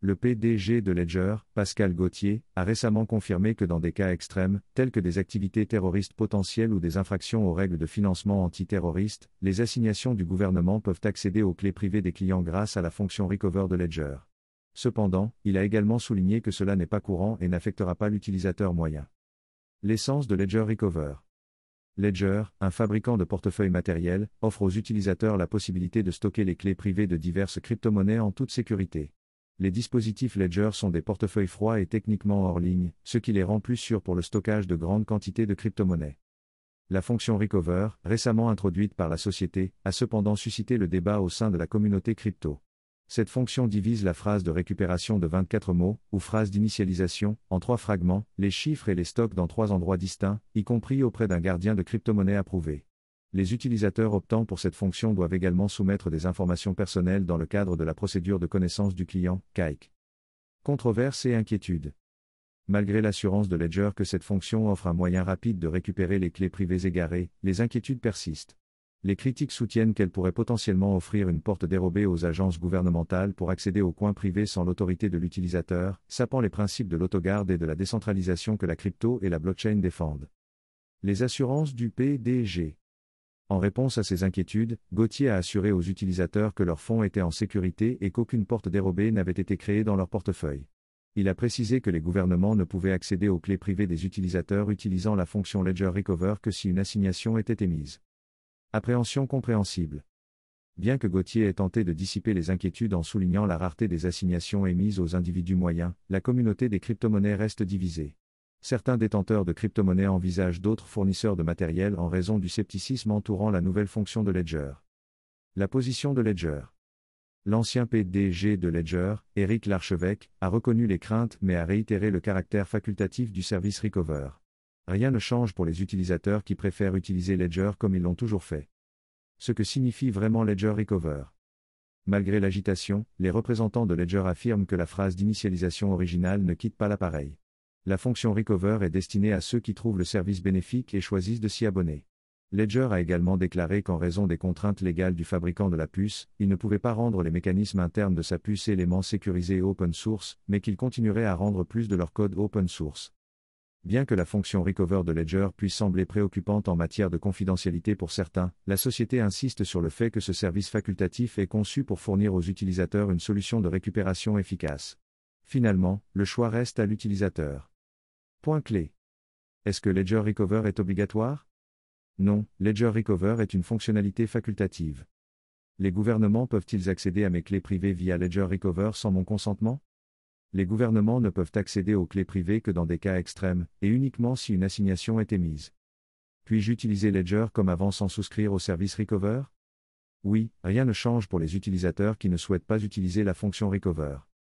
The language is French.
Le PDG de Ledger, Pascal Gauthier, a récemment confirmé que dans des cas extrêmes, tels que des activités terroristes potentielles ou des infractions aux règles de financement antiterroriste, les assignations du gouvernement peuvent accéder aux clés privées des clients grâce à la fonction Recover de Ledger. Cependant, il a également souligné que cela n'est pas courant et n'affectera pas l'utilisateur moyen. L'essence de Ledger Recover. Ledger, un fabricant de portefeuilles matériels, offre aux utilisateurs la possibilité de stocker les clés privées de diverses crypto-monnaies en toute sécurité. Les dispositifs Ledger sont des portefeuilles froids et techniquement hors ligne, ce qui les rend plus sûrs pour le stockage de grandes quantités de crypto-monnaies. La fonction Recover, récemment introduite par la société, a cependant suscité le débat au sein de la communauté crypto. Cette fonction divise la phrase de récupération de 24 mots, ou phrase d'initialisation, en 3 fragments, les chiffres et les stocks dans 3 endroits distincts, y compris auprès d'un gardien de crypto-monnaie approuvé. Les utilisateurs optant pour cette fonction doivent également soumettre des informations personnelles dans le cadre de la procédure de connaissance du client, CAIC. Controverses et inquiétudes. Malgré l'assurance de Ledger que cette fonction offre un moyen rapide de récupérer les clés privées égarées, les inquiétudes persistent. Les critiques soutiennent qu'elle pourrait potentiellement offrir une porte dérobée aux agences gouvernementales pour accéder aux coins privés sans l'autorité de l'utilisateur, sapant les principes de l'autogarde et de la décentralisation que la crypto et la blockchain défendent. Les assurances du PDG. En réponse à ces inquiétudes, Gauthier a assuré aux utilisateurs que leurs fonds étaient en sécurité et qu'aucune porte dérobée n'avait été créée dans leur portefeuille. Il a précisé que les gouvernements ne pouvaient accéder aux clés privées des utilisateurs utilisant la fonction Ledger Recover que si une assignation était émise. Appréhension compréhensible. Bien que Gauthier ait tenté de dissiper les inquiétudes en soulignant la rareté des assignations émises aux individus moyens, la communauté des crypto-monnaies reste divisée. Certains détenteurs de crypto-monnaies envisagent d'autres fournisseurs de matériel en raison du scepticisme entourant la nouvelle fonction de Ledger. La position de Ledger. L'ancien PDG de Ledger, Éric Larchevêque, a reconnu les craintes mais a réitéré le caractère facultatif du service Recover. Rien ne change pour les utilisateurs qui préfèrent utiliser Ledger comme ils l'ont toujours fait. Ce que signifie vraiment Ledger Recover. Malgré l'agitation, les représentants de Ledger affirment que la phrase d'initialisation originale ne quitte pas l'appareil. La fonction Recover est destinée à ceux qui trouvent le service bénéfique et choisissent de s'y abonner. Ledger a également déclaré qu'en raison des contraintes légales du fabricant de la puce, il ne pouvait pas rendre les mécanismes internes de sa puce éléments sécurisés et open source, mais qu'il continuerait à rendre plus de leur code open source. Bien que la fonction Recover de Ledger puisse sembler préoccupante en matière de confidentialité pour certains, la société insiste sur le fait que ce service facultatif est conçu pour fournir aux utilisateurs une solution de récupération efficace. Finalement, le choix reste à l'utilisateur. Point clé. Est-ce que Ledger Recover est obligatoire ? Non, Ledger Recover est une fonctionnalité facultative. Les gouvernements peuvent-ils accéder à mes clés privées via Ledger Recover sans mon consentement ? Les gouvernements ne peuvent accéder aux clés privées que dans des cas extrêmes, et uniquement si une assignation est émise. Puis-je utiliser Ledger comme avant sans souscrire au service Recover ? Oui, rien ne change pour les utilisateurs qui ne souhaitent pas utiliser la fonction Recover.